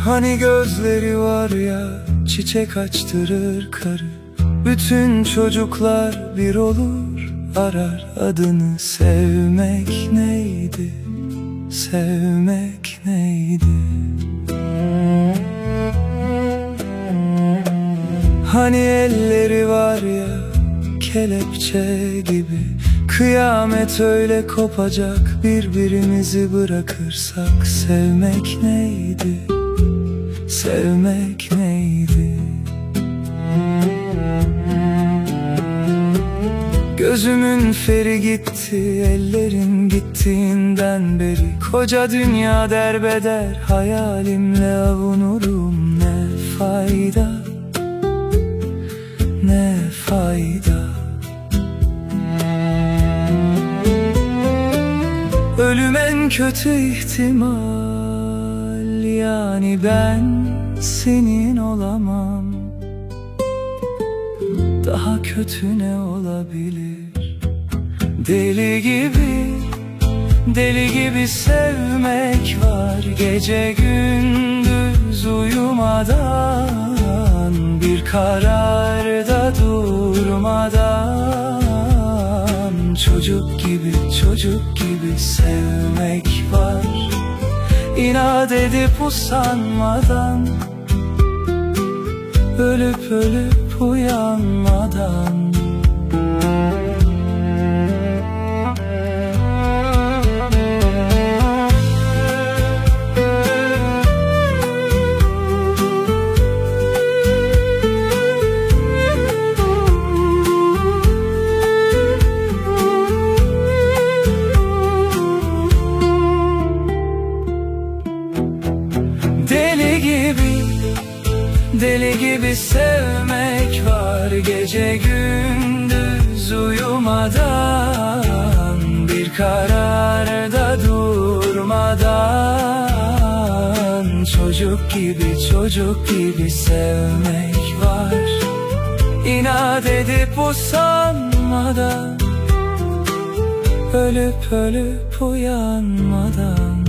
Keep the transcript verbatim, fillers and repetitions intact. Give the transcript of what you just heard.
Hani gözleri var ya, çiçek açtırır karı. Bütün çocuklar bir olur, arar adını. Sevmek neydi, sevmek neydi? Hani elleri var ya, kelepçe gibi. Kıyamet öyle kopacak, birbirimizi bırakırsak. Sevmek neydi, sevmek neydi? Gözümün feri gitti, ellerin gittiğinden beri. Koca dünya derbeder, hayalimle avunurum. Ne fayda, ne fayda? Ölüm en kötü ihtimal, yani ben senin olamam. Daha kötü ne olabilir? Deli gibi, deli gibi sevmek var. Gece gündüz uyumadan, bir kararda durmadan. Çocuk gibi, çocuk gibi sevmek var. İnat edip usanmadan, ölüp ölüp uyanmadan. Deli gibi, deli gibi sevmek var. Gece gündüz uyumadan, bir kararda durmadan. Çocuk gibi, çocuk gibi sevmek var. İnat edip usanmadan, ölüp ölüp uyanmadan.